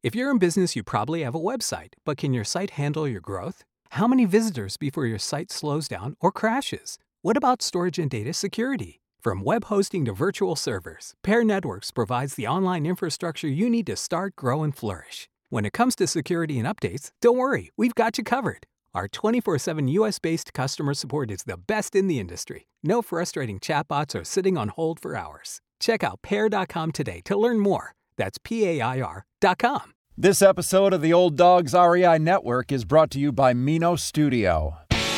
If you're in business, you probably have a website, but can your site handle your growth? How many visitors before your site slows down or crashes? What about storage and data security? From web hosting to virtual servers, Pair Networks provides the online infrastructure you need to start, grow, and flourish. When it comes to security and updates, don't worry, we've got you covered. Our 24/7 US-based customer support is the best in the industry. No frustrating chatbots or sitting on hold for hours. Check out pair.com today to learn more. That's PAIR.com. This episode of the Old Dogs REI Network is brought to you by Mino Studio.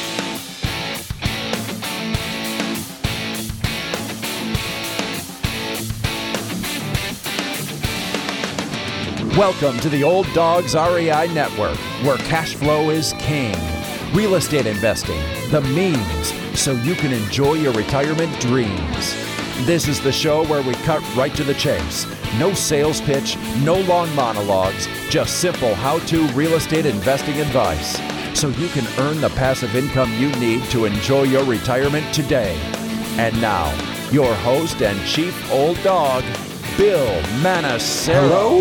Welcome to the Old Dogs REI Network, where cash flow is king. Real estate investing, the means, so you can enjoy your retirement dreams. This is the show where we cut right to the chase. No sales pitch, no long monologues, just simple how-to real estate investing advice, so you can earn the passive income you need to enjoy your retirement today. And now, your host and chief old dog, Bill Manassero.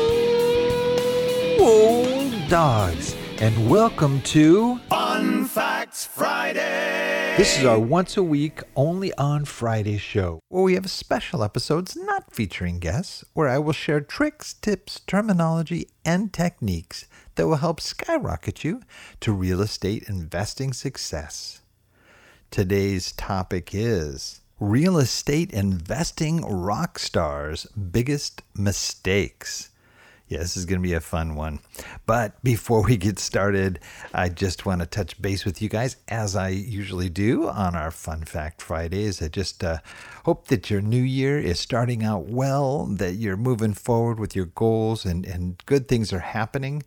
Hello, old dogs, and welcome to Fun Facts Friday. This is our once-a-week, only on Friday show, where we have special episodes not featuring guests, where I will share tricks, tips, terminology, and techniques that will help skyrocket you to real estate investing success. Today's topic is real estate investing rock stars' biggest mistakes. Yeah, this is going to be a fun one. But before we get started, I just want to touch base with you guys, as I usually do on our Fun Fact Fridays. I just hope that your new year is starting out well, that you're moving forward with your goals and good things are happening.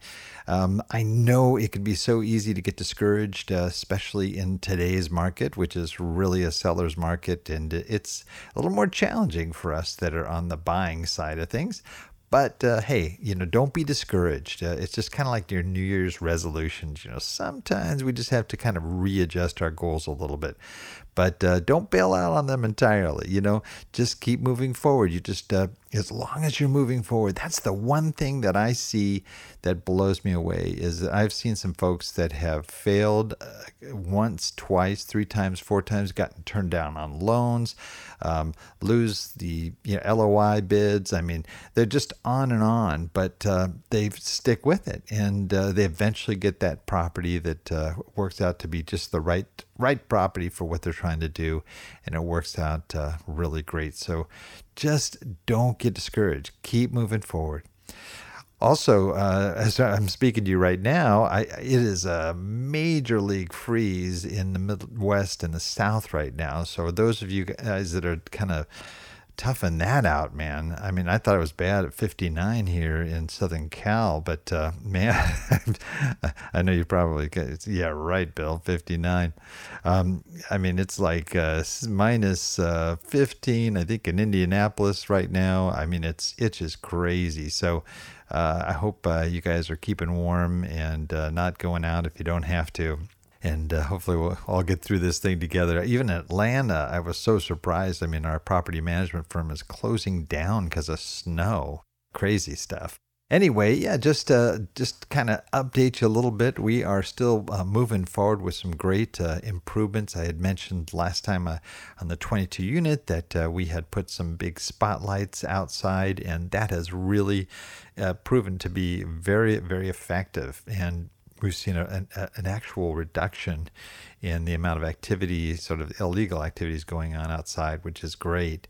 I know it can be so easy to get discouraged, especially in today's market, which is really a seller's market, and it's a little more challenging for us that are on the buying side of things. But hey, don't be discouraged. It's just kind of like your New Year's resolutions. Sometimes we just have to kind of readjust our goals a little bit. But don't bail out on them entirely. Just keep moving forward. You just, as long as you're moving forward, that's the one thing that I see that blows me away is that I've seen some folks that have failed once, twice, 3 times, 4 times, gotten turned down on loans, lose the LOI bids. I mean, they're just on and on, but they stick with it, and they eventually get that property that works out to be just the right property for what they're trying to do, and it works out really great. So just don't get discouraged. Keep moving forward. Also, as I'm speaking to you right now, it is a major league freeze in the Midwest and the South right now. So those of you guys that are kind of toughing that out, man. I mean, I thought it was bad at 59 here in Southern Cal, but man, I know you probably, yeah, right, Bill, 59. I mean, it's like minus 15, I think, in Indianapolis right now. I mean, it's just crazy. So I hope you guys are keeping warm and not going out if you don't have to. And hopefully we'll all get through this thing together. Even in Atlanta, I was so surprised. I mean, our property management firm is closing down because of snow. Crazy stuff. Anyway, yeah, just kind of update you a little bit. We are still moving forward with some great improvements. I had mentioned last time on the 22 unit that we had put some big spotlights outside, and that has really proven to be very, very effective. And we've seen an actual reduction in the amount of activity, sort of illegal activities going on outside, which is great.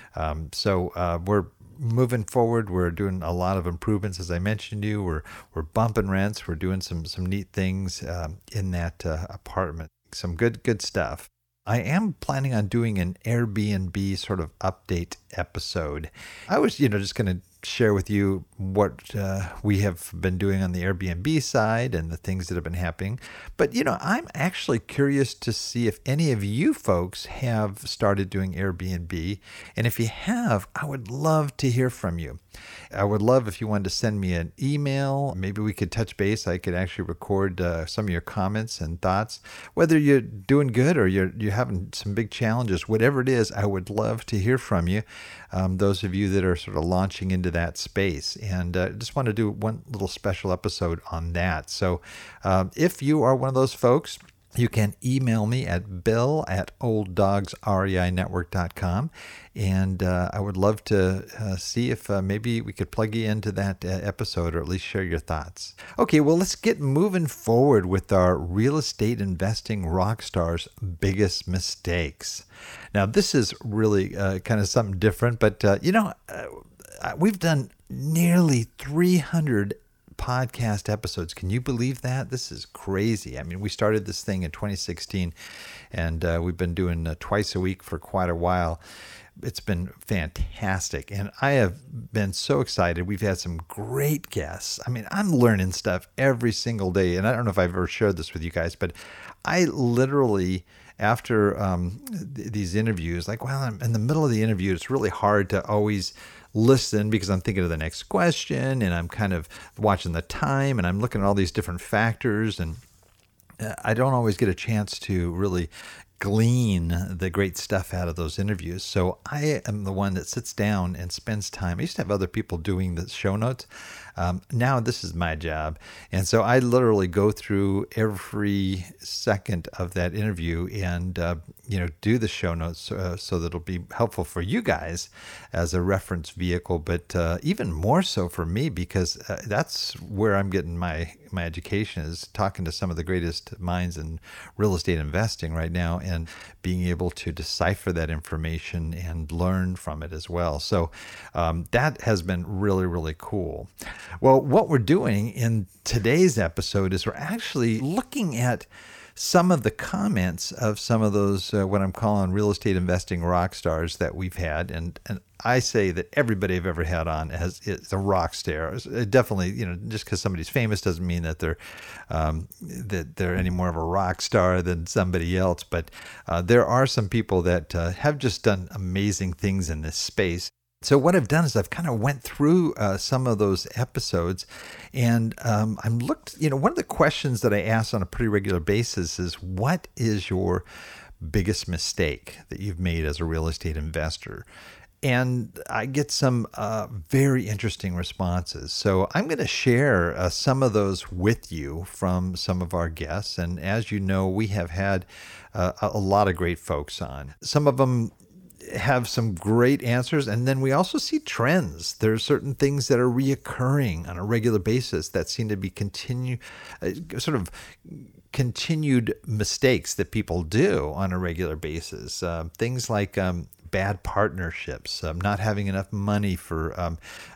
So we're moving forward. We're doing a lot of improvements, as I mentioned to you. We're bumping rents. We're doing some neat things in that apartment. Some good stuff. I am planning on doing an Airbnb sort of update episode. I was, just going to share with you what we have been doing on the Airbnb side and the things that have been happening. But, I'm actually curious to see if any of you folks have started doing Airbnb. And if you have, I would love to hear from you. I would love if you wanted to send me an email. Maybe we could touch base. I could actually record some of your comments and thoughts. Whether you're doing good or you're having some big challenges, whatever it is, I would love to hear from you. Those of you that are sort of launching into into that space. And just want to do one little special episode on that. So if you are one of those folks, you can email me at bill@olddogsreinetwork.com, and I would love to see if maybe we could plug you into that episode, or at least share your thoughts. Okay, well, let's get moving forward with our real estate investing rock stars' biggest mistakes. Now, this is really kind of something different, but we've done nearly 300 podcast episodes. Can you believe that? This is crazy. I mean, we started this thing in 2016, and we've been doing twice a week for quite a while. It's been fantastic, and I have been so excited. We've had some great guests. I mean, I'm learning stuff every single day, and I don't know if I've ever shared this with you guys, but I literally, after these interviews, like while I'm in the middle of the interview, it's really hard to always listen because I'm thinking of the next question, and I'm kind of watching the time, and I'm looking at all these different factors, and I don't always get a chance to really glean the great stuff out of those interviews. So I am the one that sits down and spends time. I used to have other people doing the show notes. Now this is my job. And so I literally go through every second of that interview and, do the show notes so that it'll be helpful for you guys as a reference vehicle, but even more so for me, because that's where I'm getting my education, is talking to some of the greatest minds in real estate investing right now, and being able to decipher that information and learn from it as well. So that has been really, really cool. Well, what we're doing in today's episode is we're actually looking at some of the comments of some of those, what I'm calling real estate investing rock stars that we've had. And I say that everybody I've ever had on is a rock star. Definitely, just because somebody's famous doesn't mean that they're any more of a rock star than somebody else. But there are some people that have just done amazing things in this space. So what I've done is I've kind of went through some of those episodes, and I'm looked. One of the questions that I ask on a pretty regular basis is, what is your biggest mistake that you've made as a real estate investor? And I get some very interesting responses. So I'm going to share some of those with you from some of our guests. And as you know, we have had a lot of great folks on. Some of them have some great answers, and then we also see trends. There are certain things that are reoccurring on a regular basis that seem to be continued mistakes that people do on a regular basis. Things like bad partnerships, not having enough money for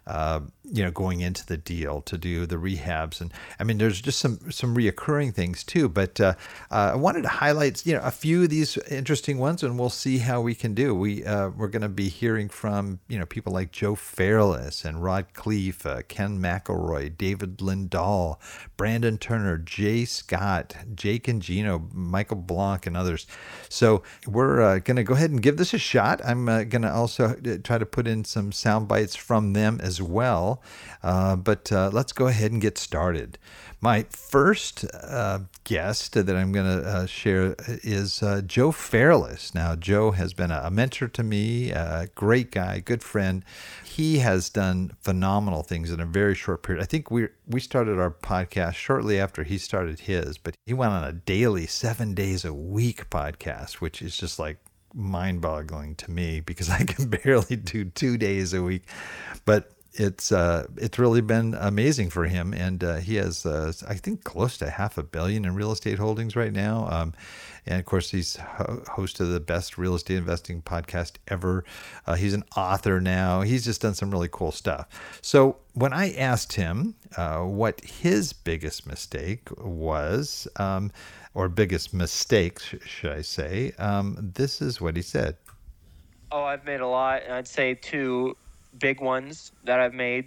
going into the deal to do the rehabs, and I mean there's just some reoccurring things too. But I wanted to highlight a few of these interesting ones, and we'll see how we can do. We're going to be hearing from people like Joe Fairless and Rod Cleef, Ken McElroy, David Lindahl, Brandon Turner, Jay Scott, Jake and Gino, Michael Blanc, and others. So we're going to go ahead and give this a shot. I'm going to also try to put in some sound bites from them as well. But let's go ahead and get started. My first guest that I'm going to share is Joe Fairless. Now, Joe has been a mentor to me, a great guy, good friend. He has done phenomenal things in a very short period. I think we started our podcast shortly after he started his, but he went on a daily 7 days a week podcast, which is just like mind-boggling to me because I can barely do 2 days a week. But it's really been amazing for him, and he has I think close to $500 million in real estate holdings right now. And of course, he's host of the best real estate investing podcast ever. He's an author now. He's just done some really cool stuff. So when I asked him what his biggest mistake was, or biggest mistakes, should I say, this is what he said. Oh, I've made a lot, and I'd say two big ones that I've made.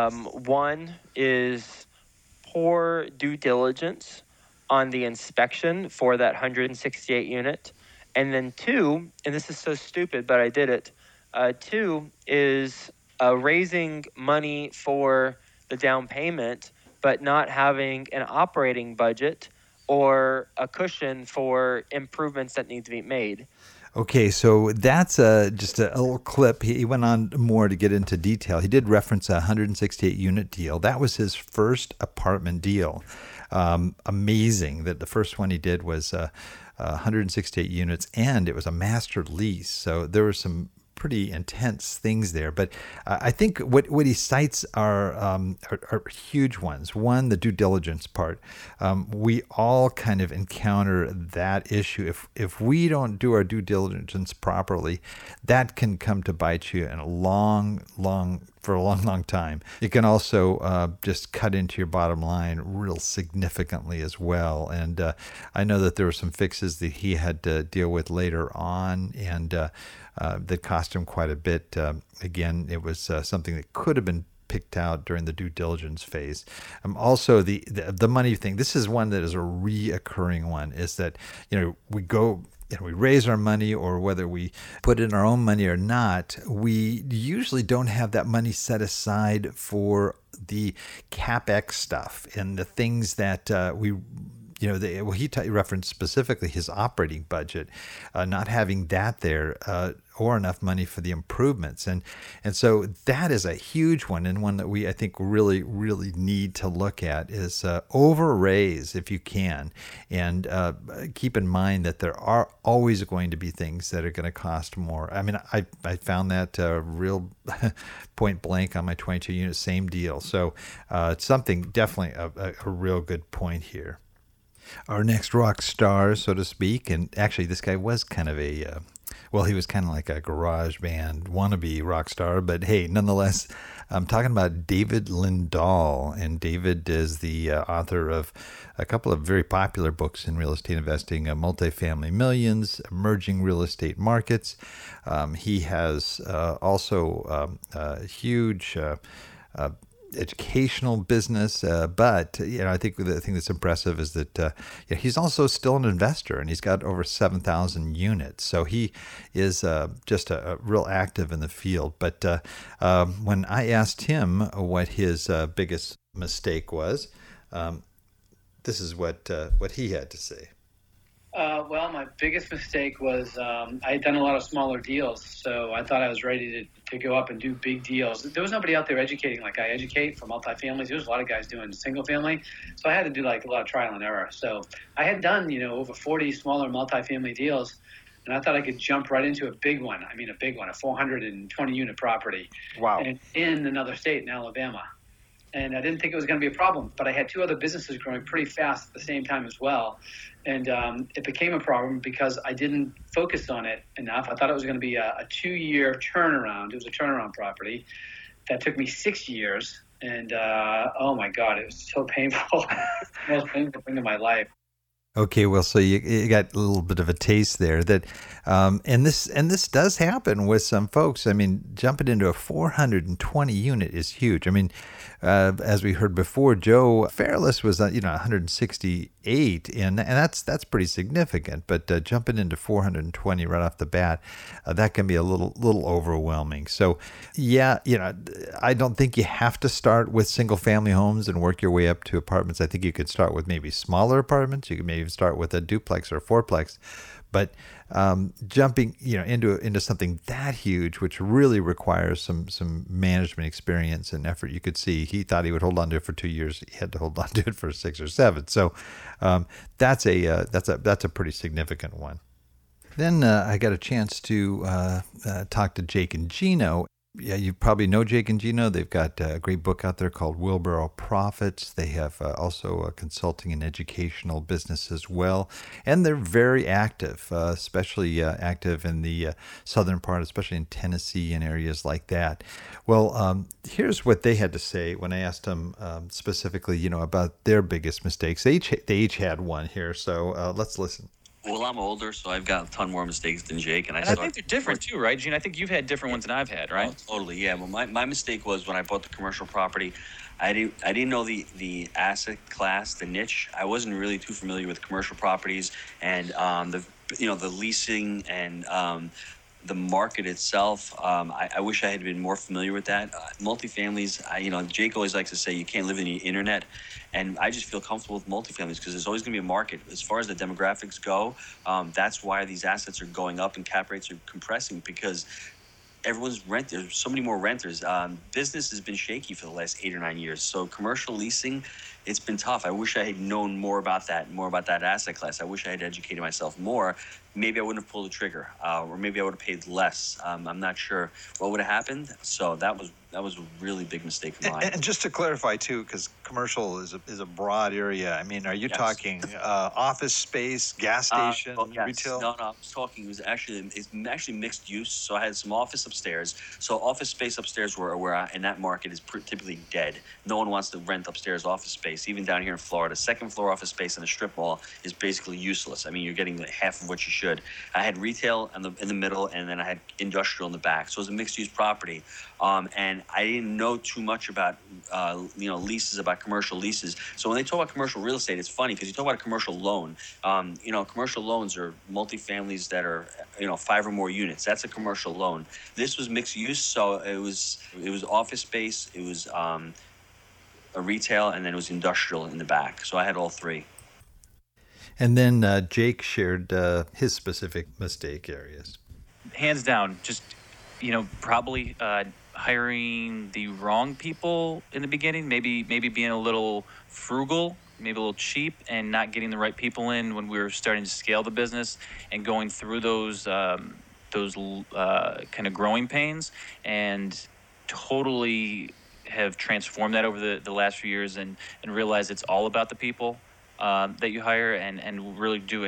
One is poor due diligence on the inspection for that 168 unit. And then two, and this is so stupid, but I did it. Two is raising money for the down payment, but not having an operating budget or a cushion for improvements that need to be made. Okay, so that's just a little clip. He went on more to get into detail. He did reference a 168-unit deal. That was his first apartment deal. Amazing that the first one he did was 168 units, and it was a master lease. So there were some pretty intense things there. But I think what he cites are huge ones. One, the due diligence part. We all kind of encounter that issue. If we don't do our due diligence properly, that can come to bite you in a long time. It can also just cut into your bottom line real significantly as well. And I know that there were some fixes that he had to deal with later on, and that cost him quite a bit. Again, it was something that could have been picked out during the due diligence phase. Also, the money thing. This is one that is a reoccurring one. Is that we go. We raise our money, or whether we put in our own money or not, we usually don't have that money set aside for the CapEx stuff and the things that he referenced specifically his operating budget, not having that there, or enough money for the improvements. And so that is a huge one, and one that I think really, really need to look at is over-raise if you can. And keep in mind that there are always going to be things that are going to cost more. I mean, I found that real point blank on my 22 unit, same deal. So it's something, definitely a real good point here. Our next rock star, so to speak, and actually this guy was kind of he was kind of like a garage band wannabe rock star, but hey, nonetheless, I'm talking about David Lindahl, and David is the author of a couple of very popular books in real estate investing, Multifamily Millions, Emerging Real Estate Markets. He has also a huge educational business, but I think the thing that's impressive is that he's also still an investor, and he's got over 7,000 units. So he is just a real active in the field. But when I asked him what his biggest mistake was, this is what he had to say. Well, my biggest mistake was I had done a lot of smaller deals, so I thought I was ready to go up and do big deals. There was nobody out there educating like I educate for multifamilies. There was a lot of guys doing single family, so I had to do like a lot of trial and error. So I had done over 40 smaller multifamily deals, and I thought I could jump right into a big one. I mean, a big one, a 420 unit property. Wow! And in another state, in Alabama. And I didn't think it was going to be a problem, but I had two other businesses growing pretty fast at the same time as well. And it became a problem because I didn't focus on it enough. I thought it was going to be a 2-year turnaround. It was a turnaround property. That took me 6 years. And, oh, my God, it was so painful. The most painful thing in my life. Okay, well, so you got a little bit of a taste there that, and this does happen with some folks. I mean, jumping into a 420 unit is huge. I mean, as we heard before, Joe Fairless was 168, and that's pretty significant. But jumping into 420 right off the bat, that can be a little overwhelming. So, yeah, I don't think you have to start with single family homes and work your way up to apartments. I think you could start with maybe smaller apartments. You could maybe start with a duplex or a fourplex, but jumping into something that huge, which really requires some management experience and effort. You could see he thought he would hold on to it for 2 years. He had to hold on to it for 6 or 7. So that's a pretty significant one. Then I got a chance to talk to Jake and Gino. Yeah, you probably know Jake and Gino. They've got a great book out there called Wheelbarrow Profits. They have also a consulting and educational business as well. And they're very active, especially active in the southern part, especially in Tennessee and areas like that. Well, here's what they had to say when I asked them specifically, about their biggest mistakes. They each had one here, so let's listen. Well, I'm older, so I've got a ton more mistakes than Jake. And I think they're different too, right, Gene? I think you've had different ones than I've had, right? Oh, totally, yeah. Well, my mistake was when I bought the commercial property, I didn't know the asset class, the niche. I wasn't really too familiar with commercial properties and the leasing and the market itself, I wish I had been more familiar with that. Multifamilies, Jake always likes to say you can't live in the internet, and I just feel comfortable with multifamilies because there's always going to be a market. As far as the demographics go, that's why these assets are going up and cap rates are compressing, because there's so many more renters. Business has been shaky for the last 8 or 9 years. So commercial leasing, it's been tough. I wish I had known more about that asset class. I wish I had educated myself more. Maybe I wouldn't have pulled the trigger, or maybe I would have paid less. I'm not sure what would have happened. So that was a really big mistake of mine. And just to clarify too, because commercial is a broad area. I mean, are you talking office space, gas station, retail? No, I was talking. It's actually mixed use. So I had some office upstairs. So office space upstairs where in that market is typically dead. No one wants to rent upstairs office space. Even down here in Florida, second floor office space in a strip mall is basically useless. I mean, you're getting half of what you should. I had retail in the middle, and then I had industrial in the back. So it was a mixed-use property, and I didn't know too much about leases, about commercial leases. So when they talk about commercial real estate, it's funny because you talk about a commercial loan. Commercial loans are multifamilies that are 5 or more units. That's a commercial loan. This was mixed use, so it was office space, it was a retail, and then it was industrial in the back. So I had all three. And then Jake shared his specific mistake areas. Hands down, just, probably hiring the wrong people in the beginning, maybe being a little frugal, maybe a little cheap, and not getting the right people in when we were starting to scale the business and going through those kind of growing pains, and totally have transformed that over the last few years and realized it's all about the people that you hire, and really do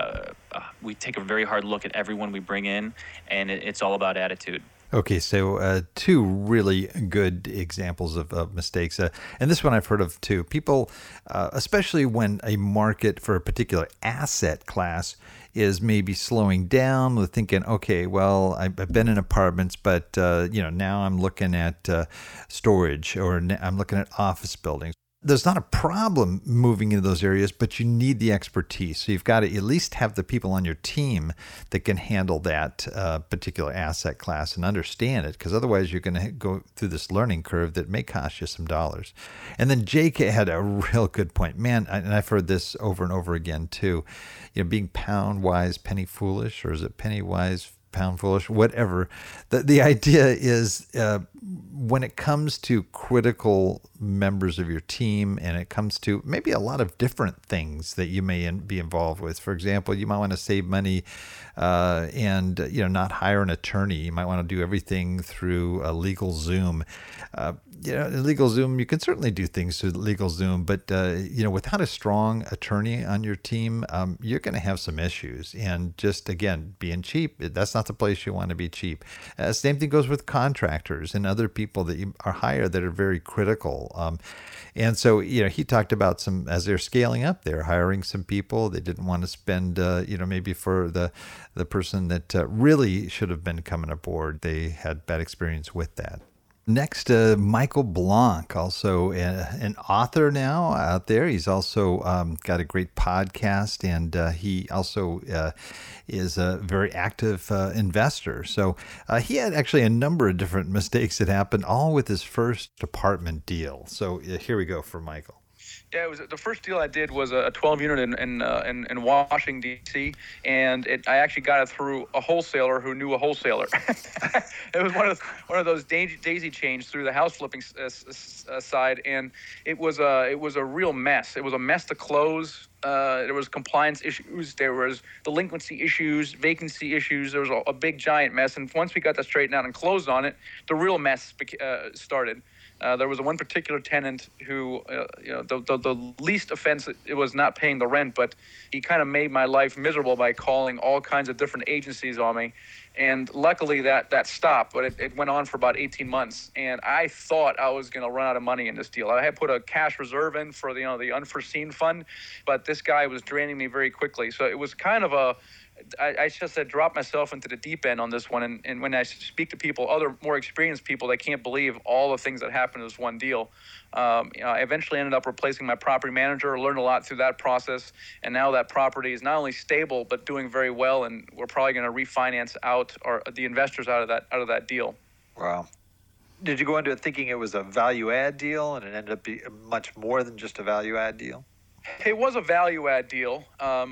we take a very hard look at everyone we bring in, and it's all about attitude. Okay, so 2 really good examples of mistakes. And this one I've heard of too. People, especially when a market for a particular asset class is maybe slowing down, with thinking, okay, well, I've been in apartments, but now I'm looking at storage, or I'm looking at office buildings. There's not a problem moving into those areas, but you need the expertise. So you've got to at least have the people on your team that can handle that particular asset class and understand it, because otherwise you're going to go through this learning curve that may cost you some dollars. And then Jake had a real good point. Man, and I've heard this over and over again too, being pound wise, penny foolish, or is it penny wise, pound foolish, whatever. The idea is when it comes to critical members of your team, and it comes to maybe a lot of different things that you may be involved with. For example, you might want to save money and not hire an attorney. You might want to do everything through a LegalZoom. LegalZoom, you can certainly do things through LegalZoom, but without a strong attorney on your team, you're going to have some issues. And just again, being cheap, that's not the place you want to be cheap. Same thing goes with contractors and other people that you are hired that are very critical. And so, he talked about as they're scaling up, they're hiring some people. They didn't want to spend, maybe for the person that really should have been coming aboard. They had bad experience with that. Next, Michael Blanc, also an author now out there. He's also got a great podcast, and he also is a very active investor. So he had actually a number of different mistakes that happened, all with his first apartment deal. So here we go for Michael. Yeah, it was the first deal I did was a 12-unit in Washington, D.C., and I actually got it through a wholesaler who knew a wholesaler. It was one of those daisy chains through the house flipping side, and it was a real mess. It was a mess to close. There was compliance issues. There was delinquency issues, vacancy issues. There was a big giant mess. And once we got that straightened out and closed on it, the real mess started. There was one particular tenant who, the least offense, it was not paying the rent, but he kind of made my life miserable by calling all kinds of different agencies on me. And luckily that stopped, but it went on for about 18 months. And I thought I was going to run out of money in this deal. I had put a cash reserve in for the unforeseen fund, but this guy was draining me very quickly. So it was kind of I just said drop myself into the deep end on this one. And when I speak to people, other more experienced people, they can't believe all the things that happened in this one deal. I eventually ended up replacing my property manager, learned a lot through that process, and now that property is not only stable but doing very well, and we're probably going to refinance out the investors out of that deal. Wow. Did you go into it thinking it was a value add deal, and it ended up being much more than just a value add deal? It was a value add deal.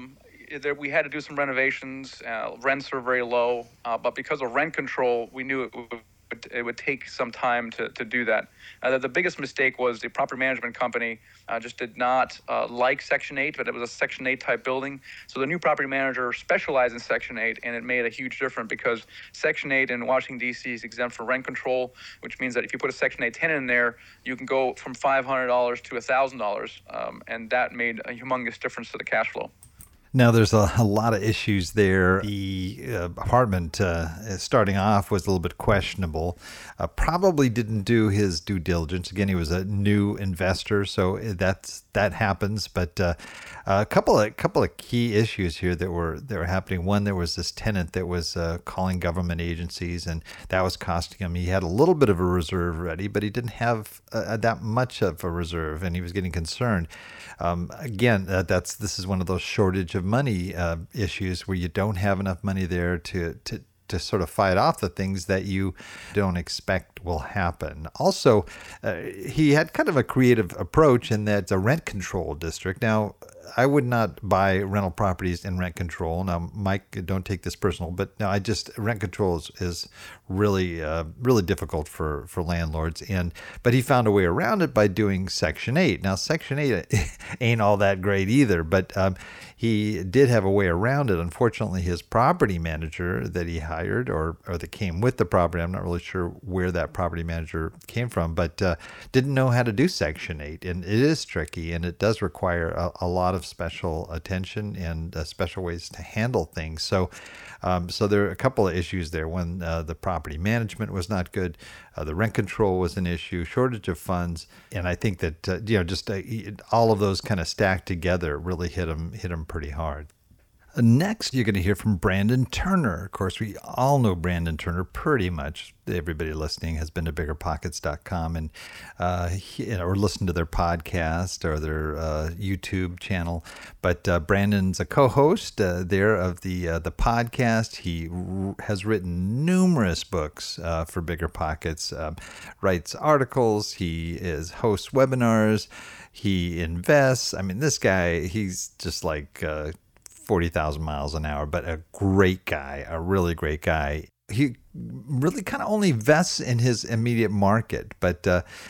We had to do some renovations. Rents are very low, but because of rent control, we knew it would take some time to do that. The biggest mistake was the property management company just did not like Section 8, but it was a Section 8 type building. So the new property manager specialized in Section 8, and it made a huge difference because Section 8 in Washington, D.C. is exempt from rent control, which means that if you put a Section 8 tenant in there, you can go from $500 to $1,000, and that made a humongous difference to the cash flow. Now, there's a lot of issues there. The apartment starting off was a little bit questionable. Probably didn't do his due diligence. Again, he was a new investor, so that happens. But a couple of key issues here that were happening. One, there was this tenant that was calling government agencies, and that was costing him. He had a little bit of a reserve ready, but he didn't have that much of a reserve, and he was getting concerned. Again, this is one of those shortage of money issues where you don't have enough money there to sort of fight off the things that you don't expect will happen. Also, he had kind of a creative approach in that it's a rent control district. Now, I would not buy rental properties in rent control. Now, Mike, don't take this personal, but no, rent control is really, really difficult for landlords. But he found a way around it by doing Section 8. Now, Section 8 ain't all that great either, but he did have a way around it. Unfortunately, his property manager that he hired or that came with the property, I'm not really sure where that property manager came from, but didn't know how to do Section 8. And it is tricky, and it does require a lot of special attention and special ways to handle things. So there are a couple of issues there. When the property management was not good, the rent control was an issue, shortage of funds, and I think that all of those kind of stacked together really hit him pretty hard. Next, you're going to hear from Brandon Turner. Of course, we all know Brandon Turner pretty much. Everybody listening has been to biggerpockets.com and or listened to their podcast or their YouTube channel. But Brandon's a co-host there of the podcast. He has written numerous books for Bigger Pockets, writes articles. He hosts webinars. He invests. I mean, this guy, he's just like 40,000 miles an hour, but a great guy, a really great guy. He really kind of only invests in his immediate market. But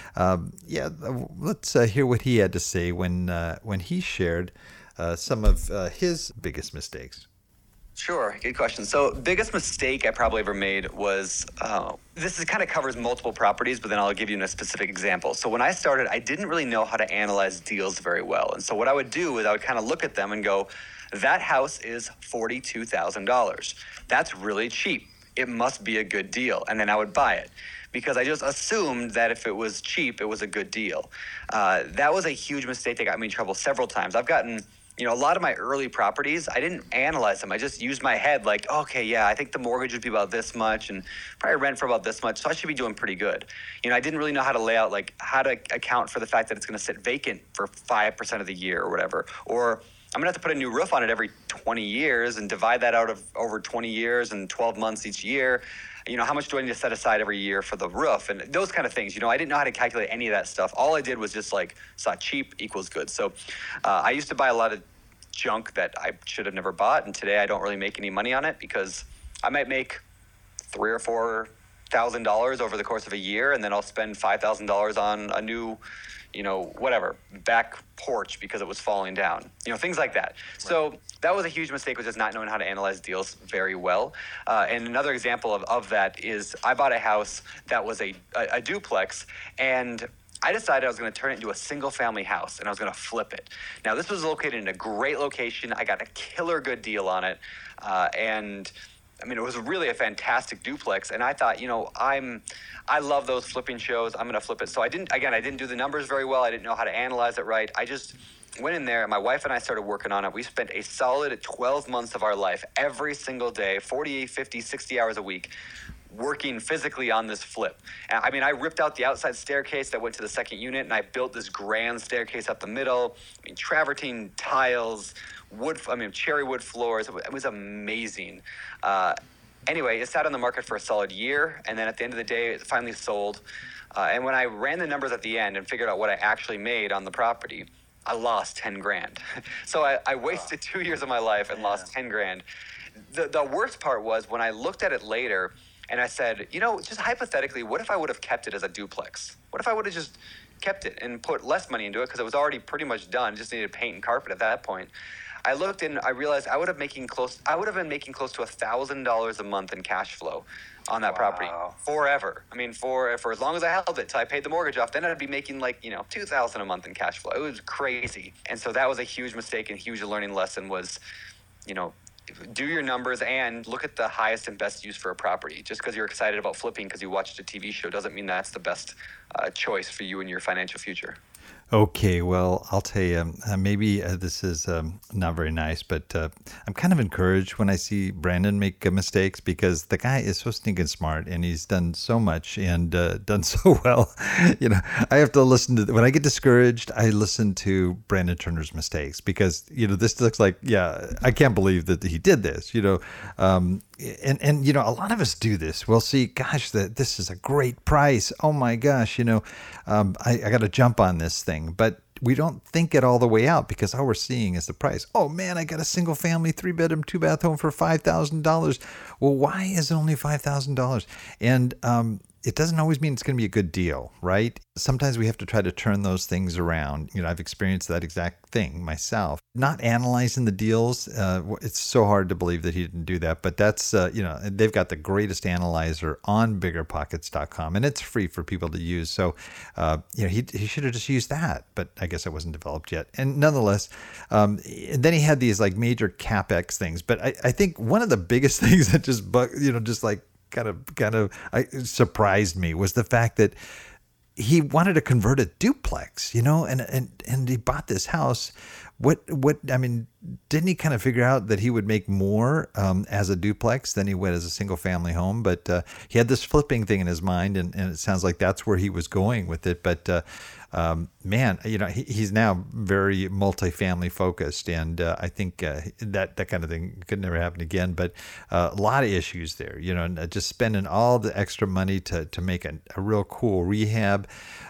let's hear what he had to say when he shared some of his biggest mistakes. Sure, good question. So biggest mistake I probably ever made was, this kind of covers multiple properties, but then I'll give you a specific example. So when I started, I didn't really know how to analyze deals very well. And so what I would do is I would kind of look at them and go, that house is $42,000. That's really cheap. It must be a good deal. And then I would buy it because I just assumed that if it was cheap, it was a good deal. That was a huge mistake that got me in trouble several times. I've gotten, a lot of my early properties, I didn't analyze them. I just used my head like, okay, yeah, I think the mortgage would be about this much and probably rent for about this much. So I should be doing pretty good. I didn't really know how to lay out, like how to account for the fact that it's going to sit vacant for 5% of the year or whatever. Or I'm going to have to put a new roof on it every 20 years and divide that out of over 20 years and 12 months each year. How much do I need to set aside every year for the roof and those kind of things. I didn't know how to calculate any of that stuff. All I did was just saw cheap equals good. So I used to buy a lot of junk that I should have never bought. And today I don't really make any money on it because I might make $3,000 or $4,000 over the course of a year. And then I'll spend $5,000 on a new back porch because it was falling down, things like that. Right. So that was a huge mistake, was just not knowing how to analyze deals very well. And another example of that is I bought a house that was a duplex, and I decided I was going to turn it into a single family house and I was going to flip it. Now, this was located in a great location. I got a killer good deal on it. And I mean, it was really a fantastic duplex. And I thought, I love those flipping shows. I'm going to flip it. So I didn't do the numbers very well. I didn't know how to analyze it right. I just went in there, and my wife and I started working on it. We spent a solid 12 months of our life every single day, 40, 50, 60 hours a week, working physically on this flip. And, I mean, I ripped out the outside staircase that went to the second unit, and I built this grand staircase up the middle. I mean, travertine tiles, cherry wood floors. It was amazing. Anyway, it sat on the market for a solid year, and then at the end of the day, it finally sold. And when I ran the numbers at the end and figured out what I actually made on the property, I lost 10 grand. So I wasted 2 years of my life and lost 10 grand. The worst part was when I looked at it later and I said, just hypothetically, what if I would have kept it as a duplex? What if I would have just kept it and put less money into it because it was already pretty much done, just needed paint and carpet at that point? I looked and I realized I would have been making close to $1,000 a month in cash flow on that property forever. I mean, for as long as I held it till I paid the mortgage off, then I'd be making $2,000 a month in cash flow. It was crazy. And so that was a huge mistake and huge learning lesson was, do your numbers and look at the highest and best use for a property. Just because you're excited about flipping because you watched a TV show doesn't mean that's the best choice for you and your financial future. Okay, well, I'll tell you, maybe this is not very nice, but I'm kind of encouraged when I see Brandon make mistakes because the guy is so stinking smart and he's done so much and done so well. I have to listen to, when I get discouraged, I listen to Brandon Turner's mistakes because, this looks like, I can't believe that he did this, and a lot of us do this. We'll see, gosh, this is a great price. Oh my gosh, I got to jump on this thing. But we don't think it all the way out because all we're seeing is the price. Oh man, I got a single family 3-bedroom, 2-bath home for $5,000. Well, why is it only $5,000? And it doesn't always mean it's going to be a good deal, right? Sometimes we have to try to turn those things around. I've experienced that exact thing myself. Not analyzing the deals, it's so hard to believe that he didn't do that. But that's, they've got the greatest analyzer on biggerpockets.com, and it's free for people to use. So, he should have just used that, but I guess it wasn't developed yet. And nonetheless, and then he had these like major CapEx things. But I think one of the biggest things that just kind of surprised me was the fact that he wanted to convert a duplex, and he bought this house. Didn't he kind of figure out that he would make more as a duplex than he would as a single family home? But he had this flipping thing in his mind, and it sounds like that's where he was going with it. But he's now very multifamily focused, and I think that kind of thing could never happen again. But a lot of issues there, and just spending all the extra money to make a real cool rehab.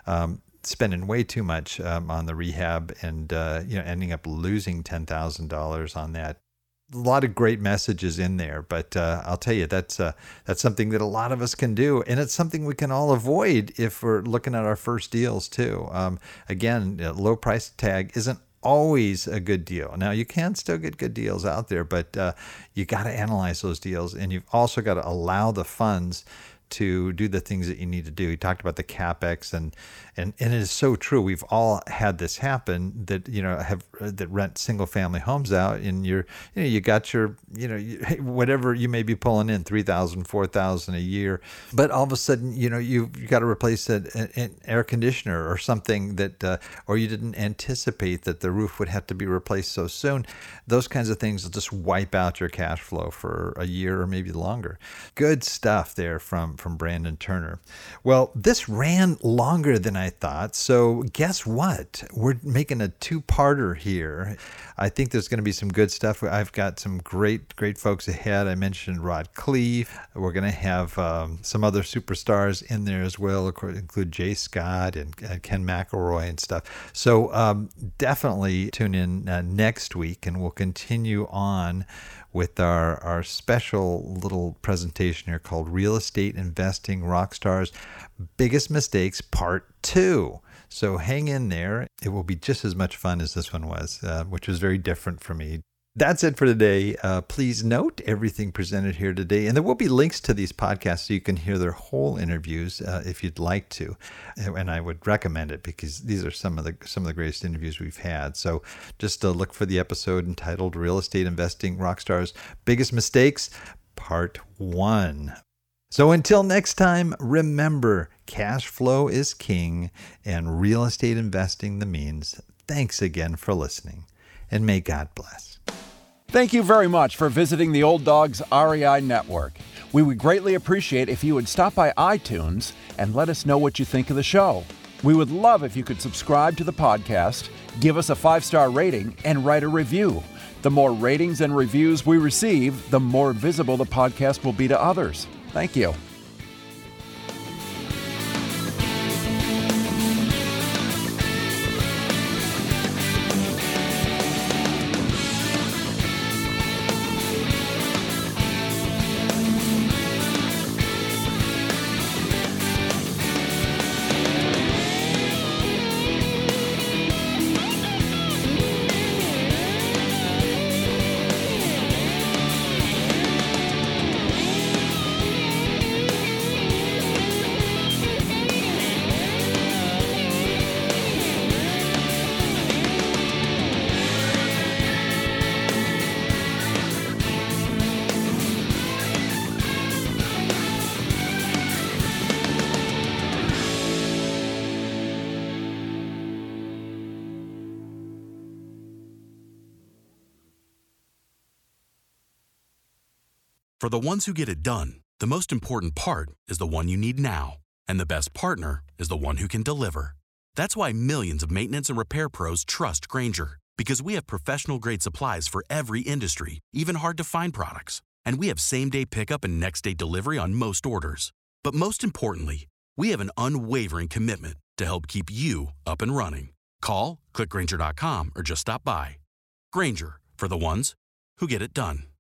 Spending way too much on the rehab and ending up losing $10,000 on that. A lot of great messages in there, but I'll tell you, that's something that a lot of us can do, and it's something we can all avoid if we're looking at our first deals too. Again, low price tag isn't always a good deal. Now, you can still get good deals out there, but you got to analyze those deals, and you've also got to allow the funds to do the things that you need to do. He talked about the CapEx, and it is so true. We've all had this happen that that rent single family homes out, and you got your whatever you may be pulling in, $3,000, $4,000 a year, but all of a sudden you've got to replace an air conditioner or something that or you didn't anticipate that the roof would have to be replaced so soon. Those kinds of things will just wipe out your cash flow for a year or maybe longer. Good stuff there from Brandon Turner. Well, this ran longer than I thought, so guess what? We're making a two-parter here. I think there's going to be some good stuff. I've got some great folks ahead. I mentioned Rod Cleave. We're going to have some other superstars in there as well, include Jay Scott and Ken McElroy and stuff. So definitely tune in next week, and we'll continue on with our special little presentation here called Real Estate Investing Rockstars Biggest Mistakes Part 2. So hang in there. It will be just as much fun as this one was, which was very different for me. That's it for today. Please note everything presented here today, and there will be links to these podcasts so you can hear their whole interviews if you'd like to. And I would recommend it because these are some of the greatest interviews we've had. So just look for the episode entitled "Real Estate Investing Rockstars: Biggest Mistakes." Part 1. So until next time, remember, cash flow is king and real estate investing the means. Thanks again for listening, and may God bless. Thank you very much for visiting the Old Dogs REI Network. We would greatly appreciate if you would stop by iTunes and let us know what you think of the show. We would love if you could subscribe to the podcast, give us a 5-star rating, and write a review. The more ratings and reviews we receive, the more visible the podcast will be to others. Thank you. For the ones who get it done, the most important part is the one you need now. And the best partner is the one who can deliver. That's why millions of maintenance and repair pros trust Grainger. Because we have professional-grade supplies for every industry, even hard-to-find products. And we have same-day pickup and next-day delivery on most orders. But most importantly, we have an unwavering commitment to help keep you up and running. Call, click Grainger.com, or just stop by. Grainger, for the ones who get it done.